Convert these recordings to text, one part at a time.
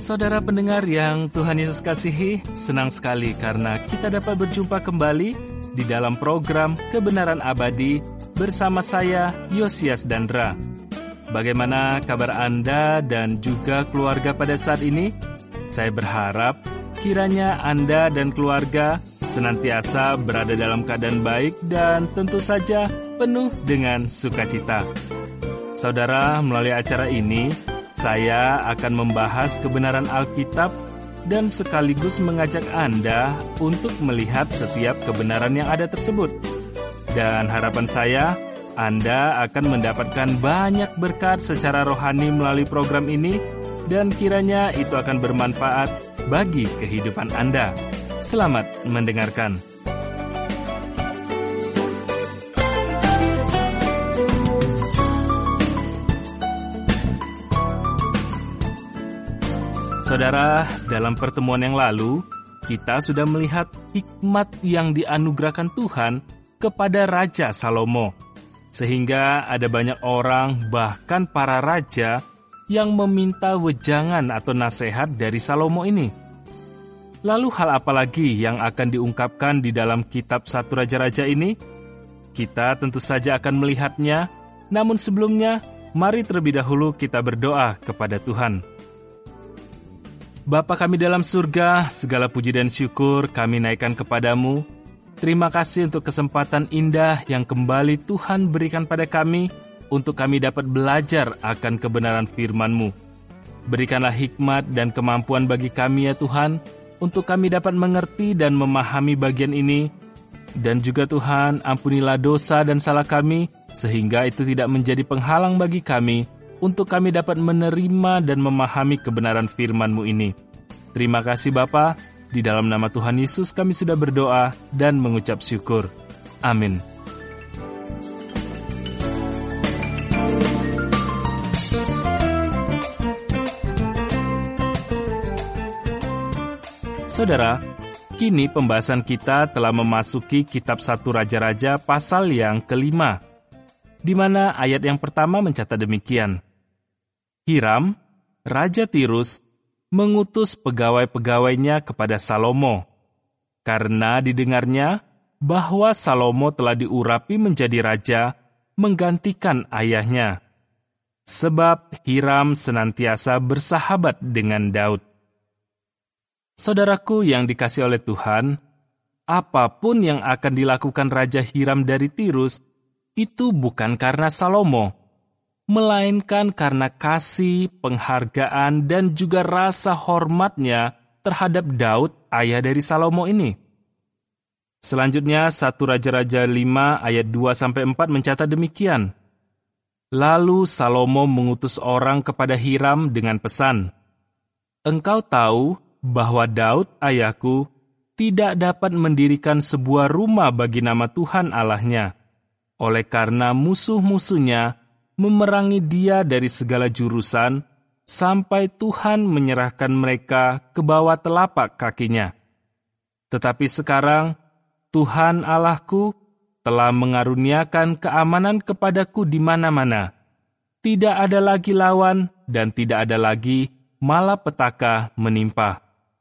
Saudara pendengar yang Tuhan Yesus kasihi, senang sekali karena kita dapat berjumpa kembali di dalam program Kebenaran Abadi bersama saya, Yosias Dandra. Bagaimana kabar Anda dan juga keluarga pada saat ini? Saya berharap kiranya Anda dan keluarga senantiasa berada dalam keadaan baik dan tentu saja penuh dengan sukacita. Saudara, melalui acara ini, saya akan membahas kebenaran Alkitab dan sekaligus mengajak Anda untuk melihat setiap kebenaran yang ada tersebut. Dan harapan saya, Anda akan mendapatkan banyak berkat secara rohani melalui program ini dan kiranya itu akan bermanfaat bagi kehidupan Anda. Selamat mendengarkan. Saudara, dalam pertemuan yang lalu, kita sudah melihat hikmat yang dianugerahkan Tuhan kepada Raja Salomo. Sehingga ada banyak orang, bahkan para raja, yang meminta wejangan atau nasihat dari Salomo ini. Lalu hal apa lagi yang akan diungkapkan di dalam kitab 1 Raja-Raja ini? Kita tentu saja akan melihatnya, namun sebelumnya, mari terlebih dahulu kita berdoa kepada Tuhan. Bapa kami dalam surga, segala puji dan syukur kami naikkan kepadamu. Terima kasih untuk kesempatan indah yang kembali Tuhan berikan pada kami, untuk kami dapat belajar akan kebenaran firman-Mu. Berikanlah hikmat dan kemampuan bagi kami ya Tuhan, untuk kami dapat mengerti dan memahami bagian ini. Dan juga Tuhan, ampunilah dosa dan salah kami, sehingga itu tidak menjadi penghalang bagi kami, untuk kami dapat menerima dan memahami kebenaran firman-Mu ini. Terima kasih Bapa, di dalam nama Tuhan Yesus kami sudah berdoa dan mengucap syukur. Amin. Saudara, kini pembahasan kita telah memasuki kitab 1 Raja-Raja pasal yang kelima, di mana ayat yang pertama mencatat demikian. Hiram, Raja Tirus, mengutus pegawai-pegawainya kepada Salomo, karena didengarnya bahwa Salomo telah diurapi menjadi raja, menggantikan ayahnya. Sebab Hiram senantiasa bersahabat dengan Daud. Saudaraku yang dikasihi oleh Tuhan, apapun yang akan dilakukan Raja Hiram dari Tirus, itu bukan karena Salomo, melainkan karena kasih, penghargaan, dan juga rasa hormatnya terhadap Daud, ayah dari Salomo ini. Selanjutnya, 1 Raja-Raja 5 ayat 2-4 mencatat demikian. Lalu Salomo mengutus orang kepada Hiram dengan pesan, "Engkau tahu bahwa Daud, ayahku, tidak dapat mendirikan sebuah rumah bagi nama Tuhan Allahnya, oleh karena musuh-musuhnya memerangi dia dari segala jurusan, sampai Tuhan menyerahkan mereka ke bawah telapak kakinya. Tetapi sekarang, Tuhan Allahku telah mengaruniakan keamanan kepadaku di mana-mana. Tidak ada lagi lawan dan tidak ada lagi malapetaka menimpa."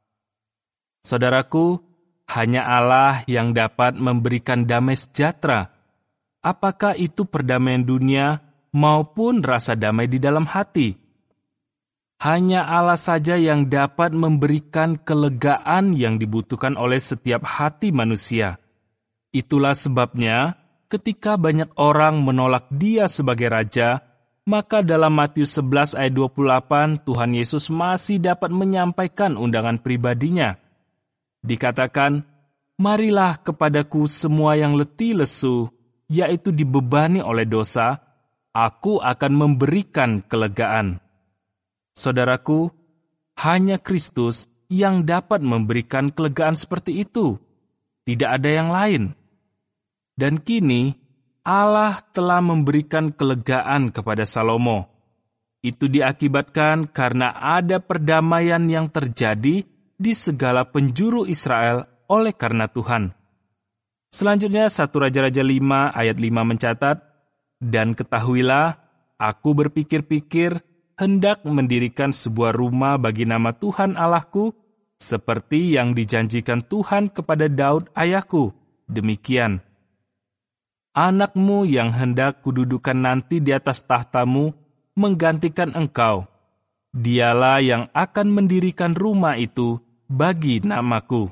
Saudaraku, hanya Allah yang dapat memberikan damai sejahtera. Apakah itu perdamaian dunia maupun rasa damai di dalam hati? Hanya Allah saja yang dapat memberikan kelegaan yang dibutuhkan oleh setiap hati manusia. Itulah sebabnya, ketika banyak orang menolak Dia sebagai Raja, maka dalam Matius 11 ayat 28, Tuhan Yesus masih dapat menyampaikan undangan pribadinya. Dikatakan, "Marilah kepadaku semua yang letih lesu, yaitu dibebani oleh dosa, aku akan memberikan kelegaan." Saudaraku, hanya Kristus yang dapat memberikan kelegaan seperti itu. Tidak ada yang lain. Dan kini, Allah telah memberikan kelegaan kepada Salomo. Itu diakibatkan karena ada perdamaian yang terjadi di segala penjuru Israel oleh karena Tuhan. Selanjutnya 1 Raja-Raja 5 ayat 5 mencatat, "Dan ketahuilah, aku berpikir-pikir hendak mendirikan sebuah rumah bagi nama Tuhan Allahku, seperti yang dijanjikan Tuhan kepada Daud ayahku. Demikian, anakmu yang hendak kududukan nanti di atas tahtamu menggantikan engkau. Dialah yang akan mendirikan rumah itu bagi namaku.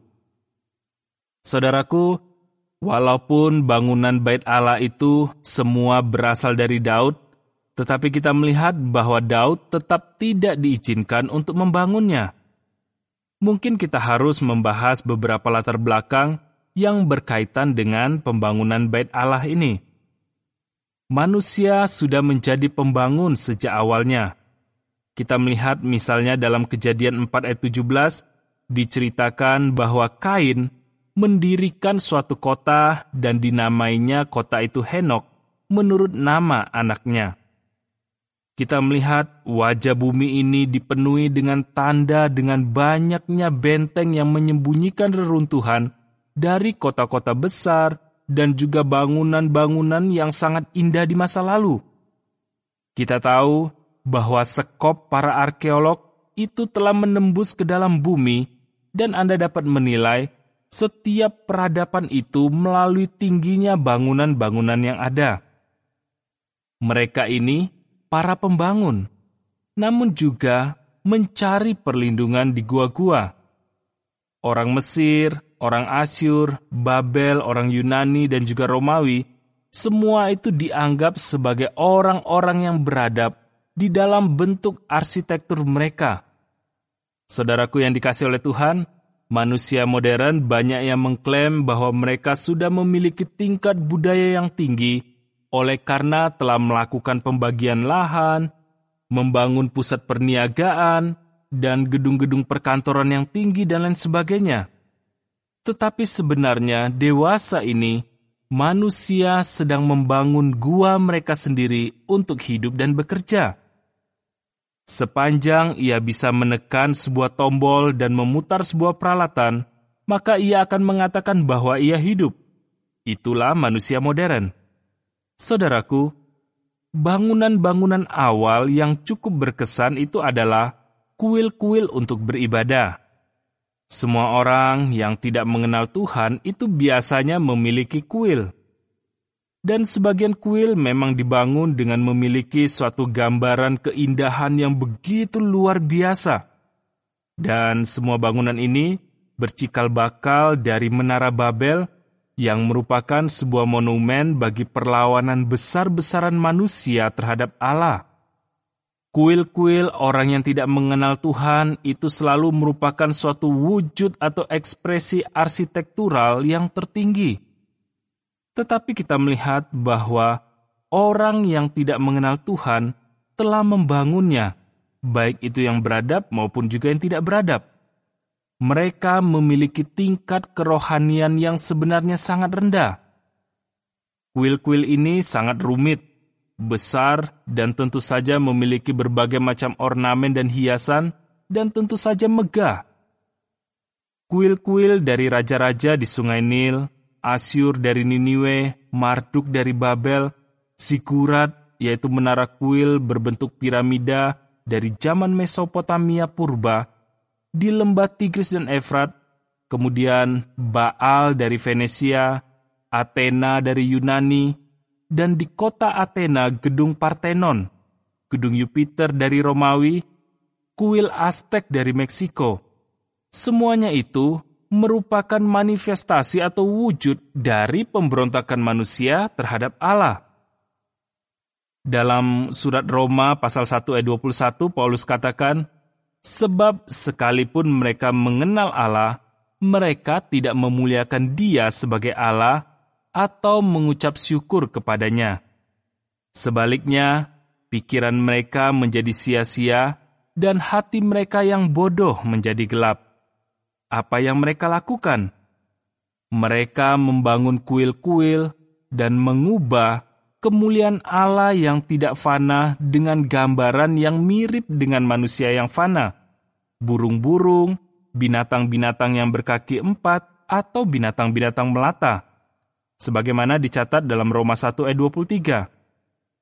Saudaraku, walaupun bangunan Bait Allah itu semua berasal dari Daud, tetapi kita melihat bahwa Daud tetap tidak diizinkan untuk membangunnya. Mungkin kita harus membahas beberapa latar belakang yang berkaitan dengan pembangunan Bait Allah ini. Manusia sudah menjadi pembangun sejak awalnya. Kita melihat misalnya dalam Kejadian 4 ayat 17, diceritakan bahwa Kain mendirikan suatu kota dan dinamainya kota itu Henok menurut nama anaknya. Kita melihat wajah bumi ini dipenuhi dengan tanda dengan banyaknya benteng yang menyembunyikan reruntuhan dari kota-kota besar dan juga bangunan-bangunan yang sangat indah di masa lalu. Kita tahu bahwa sekop para arkeolog itu telah menembus ke dalam bumi dan Anda dapat menilai setiap peradaban itu melalui tingginya bangunan-bangunan yang ada. Mereka ini para pembangun, namun juga mencari perlindungan di gua-gua. Orang Mesir, orang Asyur, Babel, orang Yunani, dan juga Romawi, semua itu dianggap sebagai orang-orang yang beradab di dalam bentuk arsitektur mereka. Saudaraku yang dikasihi oleh Tuhan, manusia modern banyak yang mengklaim bahwa mereka sudah memiliki tingkat budaya yang tinggi oleh karena telah melakukan pembagian lahan, membangun pusat perniagaan, dan gedung-gedung perkantoran yang tinggi dan lain sebagainya. Tetapi sebenarnya dewasa ini, manusia sedang membangun gua mereka sendiri untuk hidup dan bekerja. Sepanjang ia bisa menekan sebuah tombol dan memutar sebuah peralatan, maka ia akan mengatakan bahwa ia hidup. Itulah manusia modern. Saudaraku, bangunan-bangunan awal yang cukup berkesan itu adalah kuil-kuil untuk beribadah. Semua orang yang tidak mengenal Tuhan itu biasanya memiliki kuil. Dan sebagian kuil memang dibangun dengan memiliki suatu gambaran keindahan yang begitu luar biasa. Dan semua bangunan ini bercikal bakal dari Menara Babel yang merupakan sebuah monumen bagi perlawanan besar-besaran manusia terhadap Allah. Kuil-kuil orang yang tidak mengenal Tuhan itu selalu merupakan suatu wujud atau ekspresi arsitektural yang tertinggi. Tetapi kita melihat bahwa orang yang tidak mengenal Tuhan telah membangunnya, baik itu yang beradab maupun juga yang tidak beradab. Mereka memiliki tingkat kerohanian yang sebenarnya sangat rendah. Kuil-kuil ini sangat rumit, besar, dan tentu saja memiliki berbagai macam ornamen dan hiasan, dan tentu saja megah. Kuil-kuil dari raja-raja di Sungai Nil, Asyur dari Niniwe, Marduk dari Babel, Zigurat, yaitu menara kuil berbentuk piramida dari zaman Mesopotamia purba, di lembah Tigris dan Efrat, kemudian Baal dari Venesia, Athena dari Yunani, dan di kota Athena gedung Parthenon, gedung Jupiter dari Romawi, kuil Aztek dari Meksiko. Semuanya itu merupakan manifestasi atau wujud dari pemberontakan manusia terhadap Allah. Dalam surat Roma pasal 1 ayat 21, Paulus katakan, sebab sekalipun mereka mengenal Allah, mereka tidak memuliakan Dia sebagai Allah atau mengucap syukur kepadanya. Sebaliknya, pikiran mereka menjadi sia-sia dan hati mereka yang bodoh menjadi gelap. Apa yang mereka lakukan? Mereka membangun kuil-kuil dan mengubah kemuliaan Allah yang tidak fana dengan gambaran yang mirip dengan manusia yang fana, burung-burung, binatang-binatang yang berkaki 4, atau binatang-binatang melata, sebagaimana dicatat dalam Roma 1 ayat 23.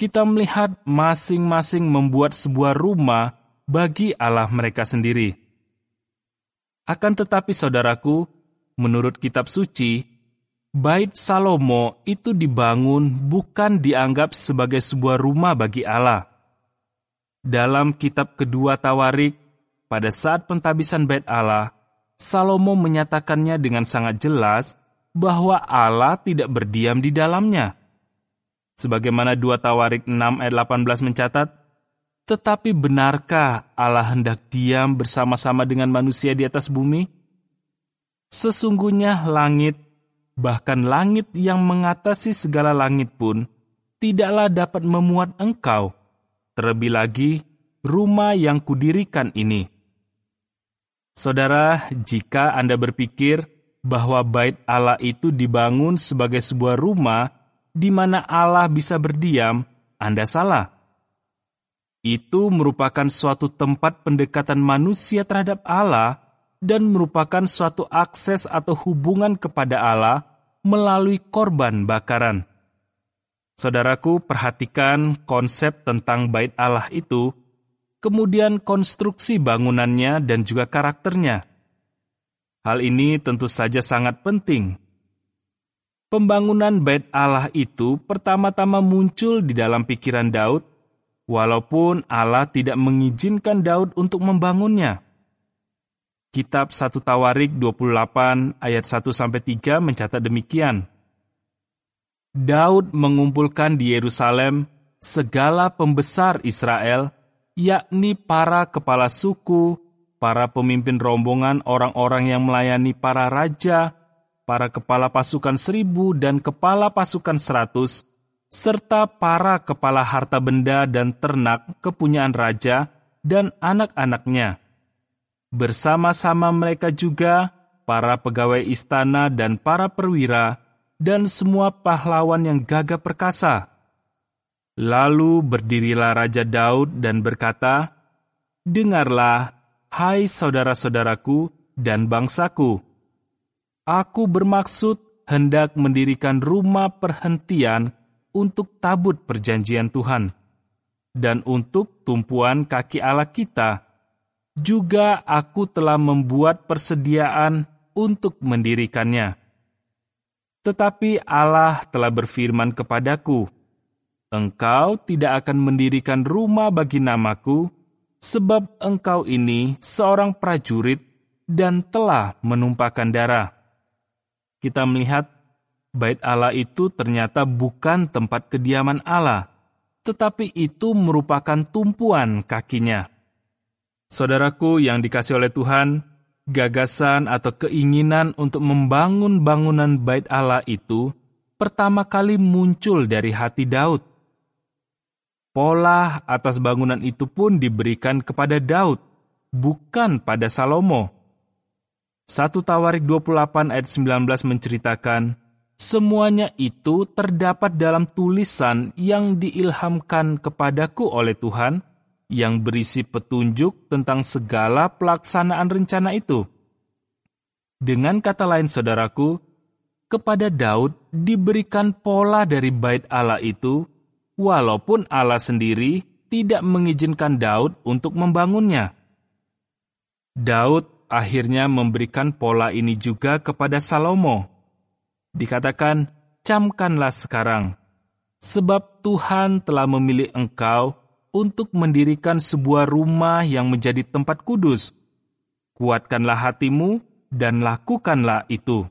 kita melihat masing-masing membuat sebuah rumah bagi Allah mereka sendiri. Akan tetapi saudaraku, menurut kitab suci, Bait Salomo itu dibangun bukan dianggap sebagai sebuah rumah bagi Allah. Dalam kitab kedua Tawarik, pada saat pentabisan Bait Allah, Salomo menyatakannya dengan sangat jelas bahwa Allah tidak berdiam di dalamnya. Sebagaimana 2 Tawarik 6 ayat 18 mencatat, tetapi benarkah Allah hendak diam bersama-sama dengan manusia di atas bumi? Sesungguhnya langit, bahkan langit yang mengatasi segala langit pun, tidaklah dapat memuat engkau, terlebih lagi rumah yang kudirikan ini. Saudara, jika Anda berpikir bahwa bait Allah itu dibangun sebagai sebuah rumah di mana Allah bisa berdiam, Anda salah. Itu merupakan suatu tempat pendekatan manusia terhadap Allah dan merupakan suatu akses atau hubungan kepada Allah melalui korban bakaran. Saudaraku, perhatikan konsep tentang bait Allah itu, kemudian konstruksi bangunannya dan juga karakternya. Hal ini tentu saja sangat penting. Pembangunan bait Allah itu pertama-tama muncul di dalam pikiran Daud, walaupun Allah tidak mengizinkan Daud untuk membangunnya. Kitab 1 Tawarik 28 ayat 1-3 mencatat demikian. Daud mengumpulkan di Yerusalem segala pembesar Israel, yakni para kepala suku, para pemimpin rombongan orang-orang yang melayani para raja, para kepala pasukan 1.000 dan kepala pasukan 100, serta para kepala harta benda dan ternak kepunyaan raja dan anak-anaknya. Bersama-sama mereka juga para pegawai istana dan para perwira dan semua pahlawan yang gagah perkasa. Lalu berdirilah Raja Daud dan berkata, "Dengarlah, hai saudara-saudaraku dan bangsaku. Aku bermaksud hendak mendirikan rumah perhentian untuk tabut perjanjian Tuhan, dan untuk tumpuan kaki Allah kita. Juga aku telah membuat persediaan untuk mendirikannya. Tetapi Allah telah berfirman kepadaku, engkau tidak akan mendirikan rumah bagi namaku, sebab engkau ini seorang prajurit dan telah menumpahkan darah." Kita melihat bait Allah itu ternyata bukan tempat kediaman Allah, tetapi itu merupakan tumpuan kakinya. Saudaraku yang dikasihi oleh Tuhan, gagasan atau keinginan untuk membangun bangunan bait Allah itu pertama kali muncul dari hati Daud. Pola atas bangunan itu pun diberikan kepada Daud, bukan pada Salomo. 1 Tawarik 28 ayat 19 menceritakan, semuanya itu terdapat dalam tulisan yang diilhamkan kepadaku oleh Tuhan, yang berisi petunjuk tentang segala pelaksanaan rencana itu. Dengan kata lain, saudaraku, kepada Daud diberikan pola dari bait Allah itu, walaupun Allah sendiri tidak mengizinkan Daud untuk membangunnya. Daud akhirnya memberikan pola ini juga kepada Salomo. Dikatakan, "Camkanlah sekarang, sebab Tuhan telah memilih engkau untuk mendirikan sebuah rumah yang menjadi tempat kudus. Kuatkanlah hatimu dan lakukanlah itu."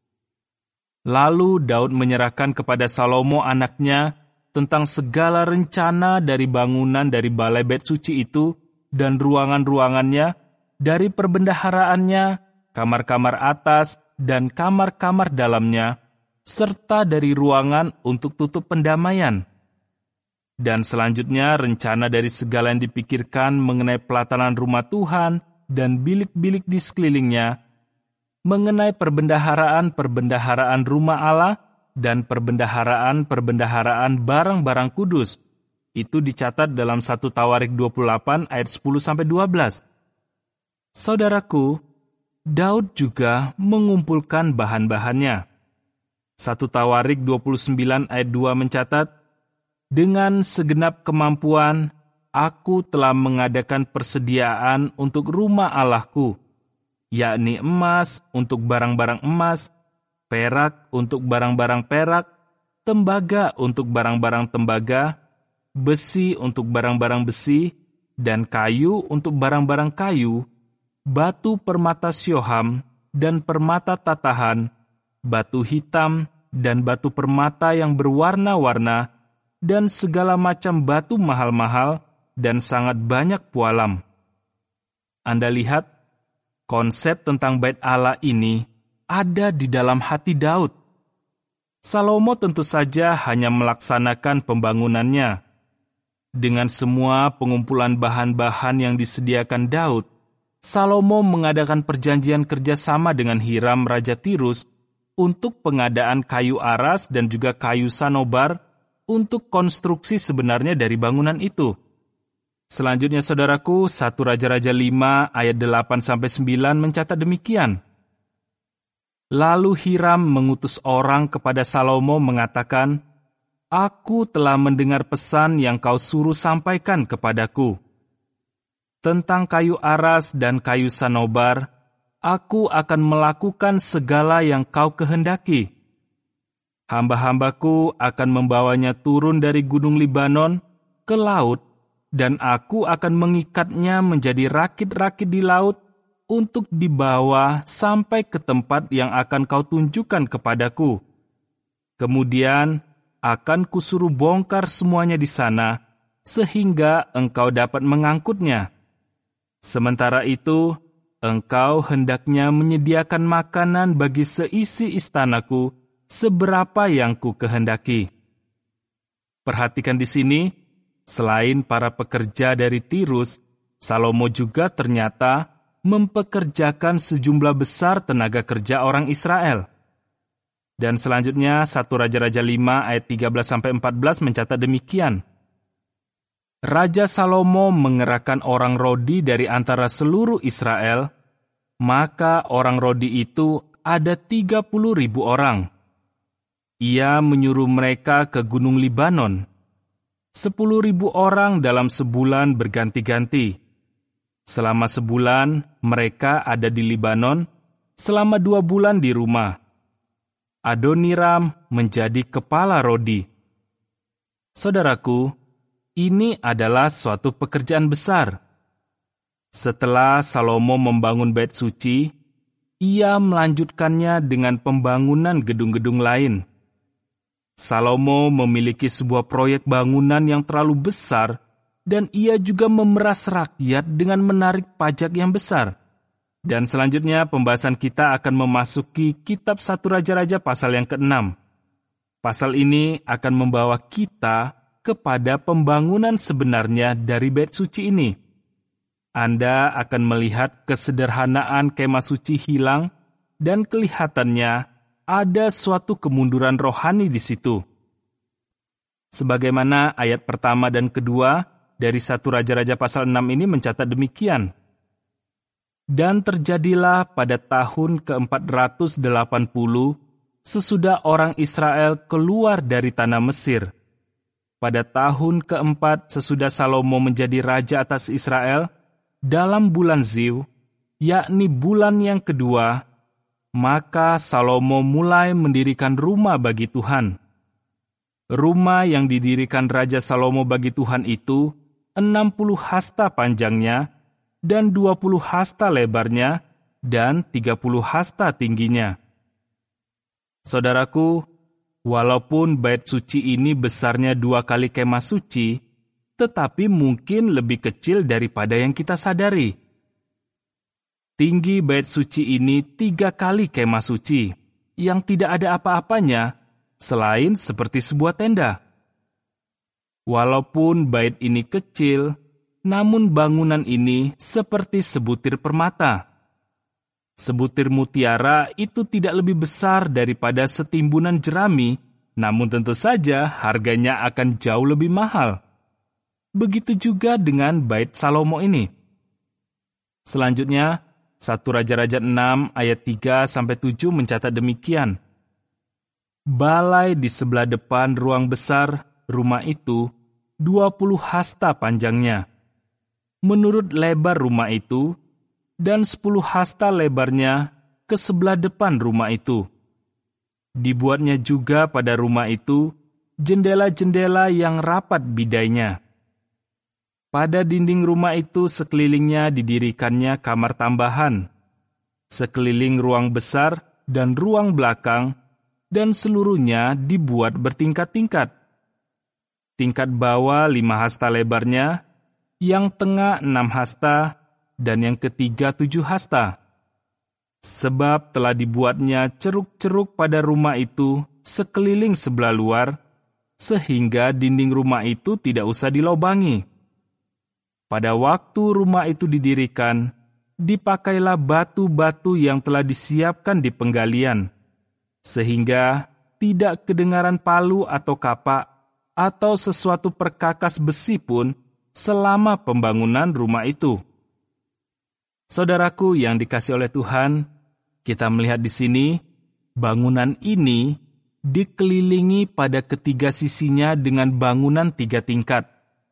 Lalu Daud menyerahkan kepada Salomo anaknya tentang segala rencana dari bangunan dari balai bait suci itu dan ruangan-ruangannya, dari perbendaharaannya, kamar-kamar atas, dan kamar-kamar dalamnya, serta dari ruangan untuk tutup pendamaian. Dan selanjutnya rencana dari segala yang dipikirkan mengenai pelatanan rumah Tuhan dan bilik-bilik di sekelilingnya, mengenai perbendaharaan-perbendaharaan rumah Allah dan perbendaharaan-perbendaharaan barang-barang kudus. Itu dicatat dalam 1 Tawarik 28 ayat 10-12. Saudaraku, Daud juga mengumpulkan bahan-bahannya. 1 Tawarik 29 ayat 2 mencatat, Dengan segenap kemampuan, aku telah mengadakan persediaan untuk rumah Allahku, yakni emas untuk barang-barang emas, perak untuk barang-barang perak, tembaga untuk barang-barang tembaga, besi untuk barang-barang besi, dan kayu untuk barang-barang kayu, batu permata syoham dan permata tatahan, batu hitam dan batu permata yang berwarna-warna, dan segala macam batu mahal-mahal dan sangat banyak pualam. Anda lihat, konsep tentang bait Allah ini ada di dalam hati Daud. Salomo tentu saja hanya melaksanakan pembangunannya. Dengan semua pengumpulan bahan-bahan yang disediakan Daud, Salomo mengadakan perjanjian kerjasama dengan Hiram Raja Tirus untuk pengadaan kayu aras dan juga kayu sanobar untuk konstruksi sebenarnya dari bangunan itu. Selanjutnya saudaraku, 1 Raja-Raja 5 ayat 8-9 mencatat demikian. Lalu Hiram mengutus orang kepada Salomo mengatakan, "Aku telah mendengar pesan yang kau suruh sampaikan kepadaku. Tentang kayu aras dan kayu sanobar, aku akan melakukan segala yang kau kehendaki. Hamba-hambaku akan membawanya turun dari gunung Libanon ke laut, dan aku akan mengikatnya menjadi rakit-rakit di laut untuk dibawa sampai ke tempat yang akan kau tunjukkan kepadaku. Kemudian akan kusuruh bongkar semuanya di sana, sehingga engkau dapat mengangkutnya. Sementara itu, engkau hendaknya menyediakan makanan bagi seisi istanaku, seberapa yang ku kehendaki." Perhatikan di sini, selain para pekerja dari Tirus, Salomo juga ternyata mempekerjakan sejumlah besar tenaga kerja orang Israel. Dan selanjutnya 1 Raja-Raja 5 ayat 13-14 mencatat demikian. Raja Salomo mengerahkan orang Rodi dari antara seluruh Israel, maka orang Rodi itu ada 30.000 orang. Ia menyuruh mereka ke Gunung Libanon. 10.000 orang dalam sebulan berganti-ganti. Selama sebulan mereka ada di Libanon, selama 2 bulan di rumah. Adoniram menjadi kepala Rodi. Saudaraku, ini adalah suatu pekerjaan besar. Setelah Salomo membangun bait suci, ia melanjutkannya dengan pembangunan gedung-gedung lain. Salomo memiliki sebuah proyek bangunan yang terlalu besar, dan ia juga memeras rakyat dengan menarik pajak yang besar. Dan selanjutnya pembahasan kita akan memasuki kitab 1 Raja-Raja pasal yang ke-6. Pasal ini akan membawa kita kepada pembangunan sebenarnya dari bait suci ini. Anda akan melihat kesederhanaan kemah suci hilang dan kelihatannya ada suatu kemunduran rohani di situ. Sebagaimana ayat pertama dan kedua dari 1 Raja-Raja pasal 6 ini mencatat demikian. Dan terjadilah pada tahun ke-480 sesudah orang Israel keluar dari tanah Mesir. Pada tahun ke-4 sesudah Salomo menjadi raja atas Israel, dalam bulan Ziv, yakni bulan yang kedua, maka Salomo mulai mendirikan rumah bagi Tuhan. Rumah yang didirikan Raja Salomo bagi Tuhan itu 60 hasta panjangnya, dan 20 hasta lebarnya, dan 30 hasta tingginya. Saudaraku, walaupun bait suci ini besarnya 2 kali kemah suci, tetapi mungkin lebih kecil daripada yang kita sadari. Tinggi bait suci ini 3 kali kemah suci, yang tidak ada apa-apanya, selain seperti sebuah tenda. Walaupun bait ini kecil, namun bangunan ini seperti sebutir permata. Sebutir mutiara itu tidak lebih besar daripada setimbunan jerami, namun tentu saja harganya akan jauh lebih mahal. Begitu juga dengan bait Salomo ini. Selanjutnya, 1 Raja-Raja 6 ayat 3-7 mencatat demikian. Balai di sebelah depan ruang besar rumah itu 20 hasta panjangnya, menurut lebar rumah itu, dan 10 hasta lebarnya ke sebelah depan rumah itu. Dibuatnya juga pada rumah itu jendela-jendela yang rapat bidainya. Pada dinding rumah itu sekelilingnya didirikannya kamar tambahan, sekeliling ruang besar dan ruang belakang, dan seluruhnya dibuat bertingkat-tingkat. Tingkat bawah 5 hasta lebarnya, yang tengah 6 hasta, dan yang ketiga 7 hasta. Sebab telah dibuatnya ceruk-ceruk pada rumah itu sekeliling sebelah luar, sehingga dinding rumah itu tidak usah dilobangi. Pada waktu rumah itu didirikan, dipakailah batu-batu yang telah disiapkan di penggalian, sehingga tidak kedengaran palu atau kapak atau sesuatu perkakas besi pun selama pembangunan rumah itu. Saudaraku yang dikasihi oleh Tuhan, kita melihat di sini bangunan ini dikelilingi pada ketiga sisinya dengan bangunan 3 tingkat.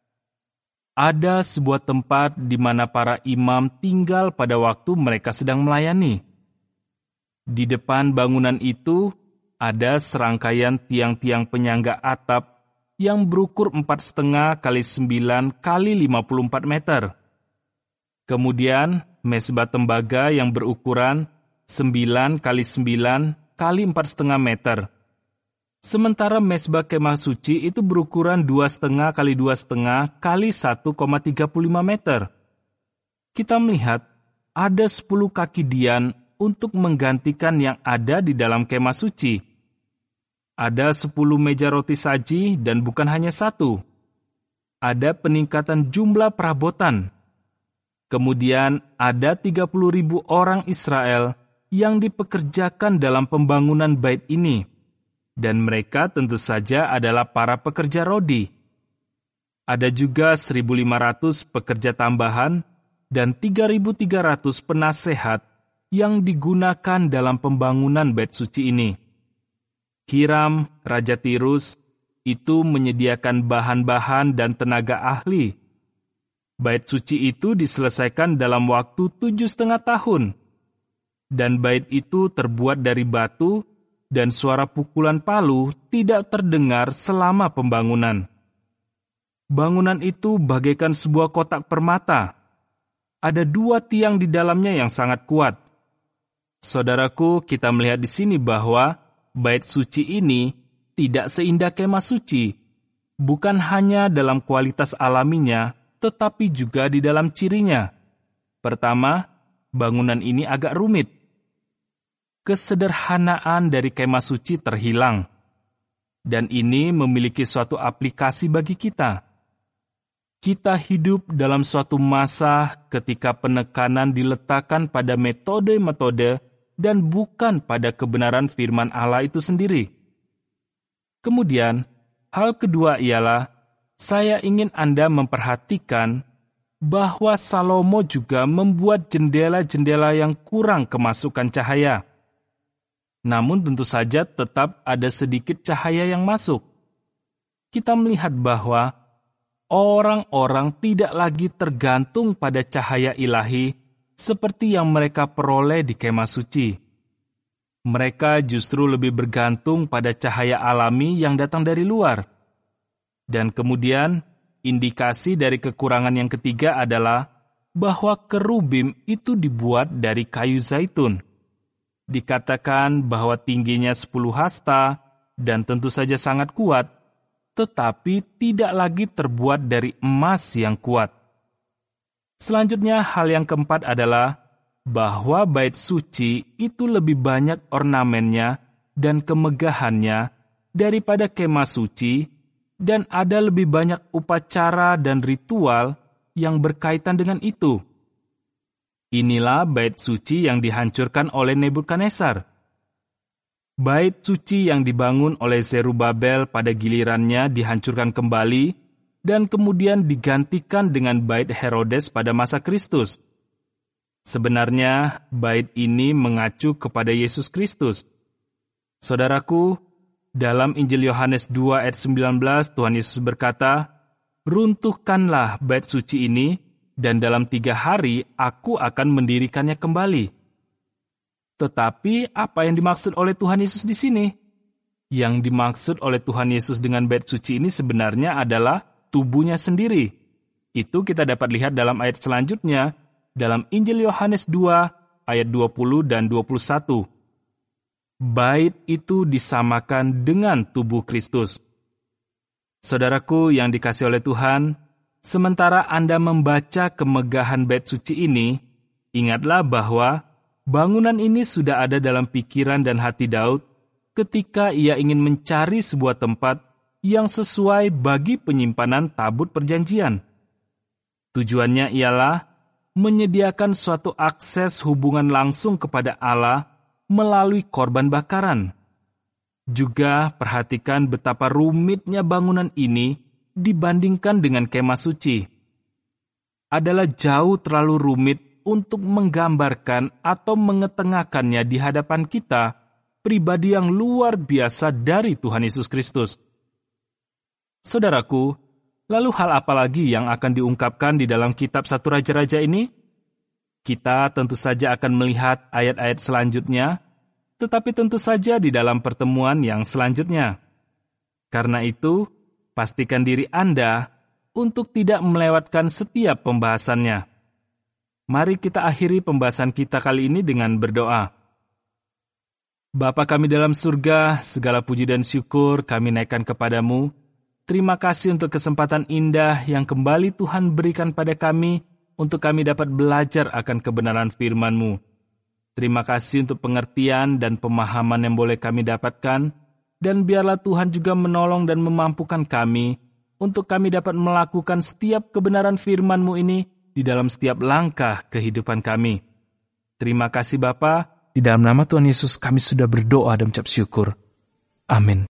Ada sebuah tempat di mana para imam tinggal pada waktu mereka sedang melayani. Di depan bangunan itu ada serangkaian tiang-tiang penyangga atap yang berukur 4,5 kali 9 kali 54 meter. Kemudian mezbah tembaga yang berukuran 9 kali 9 kali 4,5 meter. Sementara mezbah kemah suci itu berukuran 2,5 kali 2,5 kali 1,35 meter. Kita melihat ada 10 kaki dian untuk menggantikan yang ada di dalam kemah suci. Ada 10 meja roti saji dan bukan hanya 1. Ada peningkatan jumlah perabotan. Kemudian ada 30.000 orang Israel yang dipekerjakan dalam pembangunan bait ini. Dan mereka tentu saja adalah para pekerja rodi. Ada juga 1.500 pekerja tambahan dan 3.300 penasehat yang digunakan dalam pembangunan bait suci ini. Hiram, Raja Tirus, itu menyediakan bahan-bahan dan tenaga ahli. Bait suci itu diselesaikan dalam waktu 7,5 tahun. Dan bait itu terbuat dari batu, dan suara pukulan palu tidak terdengar selama pembangunan. Bangunan itu bagaikan sebuah kotak permata. Ada 2 tiang di dalamnya yang sangat kuat. Saudaraku, kita melihat di sini bahwa bait suci ini tidak seindah kemah suci, bukan hanya dalam kualitas alaminya, tetapi juga di dalam cirinya. Pertama, bangunan ini agak rumit. Kesederhanaan dari kemah suci terhilang. Dan ini memiliki suatu aplikasi bagi kita. Kita hidup dalam suatu masa ketika penekanan diletakkan pada metode-metode dan bukan pada kebenaran firman Allah itu sendiri. Kemudian, hal kedua ialah, saya ingin Anda memperhatikan bahwa Salomo juga membuat jendela-jendela yang kurang kemasukan cahaya. Namun tentu saja tetap ada sedikit cahaya yang masuk. Kita melihat bahwa orang-orang tidak lagi tergantung pada cahaya ilahi seperti yang mereka peroleh di kemah suci. Mereka justru lebih bergantung pada cahaya alami yang datang dari luar. Dan kemudian, indikasi dari kekurangan yang ketiga adalah bahwa kerubim itu dibuat dari kayu zaitun. Dikatakan bahwa tingginya 10 hasta dan tentu saja sangat kuat, tetapi tidak lagi terbuat dari emas yang kuat. Selanjutnya, hal yang keempat adalah bahwa bait suci itu lebih banyak ornamennya dan kemegahannya daripada kemah suci, dan ada lebih banyak upacara dan ritual yang berkaitan dengan itu. Inilah bait suci yang dihancurkan oleh Nebukadnezar. Bait suci yang dibangun oleh Zerubabel pada gilirannya dihancurkan kembali dan kemudian digantikan dengan bait Herodes pada masa Kristus. Sebenarnya, bait ini mengacu kepada Yesus Kristus. Saudaraku, Dalam Injil Yohanes 2 ayat 19, Tuhan Yesus berkata, "Runtuhkanlah bait suci ini, dan dalam 3 hari aku akan mendirikannya kembali." Tetapi apa yang dimaksud oleh Tuhan Yesus di sini? Yang dimaksud oleh Tuhan Yesus dengan bait suci ini sebenarnya adalah tubuhnya sendiri. Itu kita dapat lihat dalam ayat selanjutnya, dalam Injil Yohanes 2 ayat 20 dan 21. Bait itu disamakan dengan tubuh Kristus. Saudaraku yang dikasihi oleh Tuhan, sementara Anda membaca kemegahan bait suci ini, ingatlah bahwa bangunan ini sudah ada dalam pikiran dan hati Daud ketika ia ingin mencari sebuah tempat yang sesuai bagi penyimpanan tabut perjanjian. Tujuannya ialah menyediakan suatu akses hubungan langsung kepada Allah melalui korban bakaran. Juga perhatikan betapa rumitnya bangunan ini dibandingkan dengan kemah suci. Adalah jauh terlalu rumit untuk menggambarkan atau mengetengahkannya di hadapan kita, pribadi yang luar biasa dari Tuhan Yesus Kristus. Saudaraku, lalu hal apa lagi yang akan diungkapkan di dalam kitab 1 Raja-Raja ini? Kita tentu saja akan melihat ayat-ayat selanjutnya, tetapi tentu saja di dalam pertemuan yang selanjutnya. Karena itu, pastikan diri Anda untuk tidak melewatkan setiap pembahasannya. Mari kita akhiri pembahasan kita kali ini dengan berdoa. Bapa kami dalam surga, segala puji dan syukur kami naikkan kepadamu. Terima kasih untuk kesempatan indah yang kembali Tuhan berikan pada kami untuk kami dapat belajar akan kebenaran firman-Mu. Terima kasih untuk pengertian dan pemahaman yang boleh kami dapatkan, dan biarlah Tuhan juga menolong dan memampukan kami untuk kami dapat melakukan setiap kebenaran firman-Mu ini di dalam setiap langkah kehidupan kami. Terima kasih Bapa, di dalam nama Tuhan Yesus kami sudah berdoa dan mengucap syukur. Amin.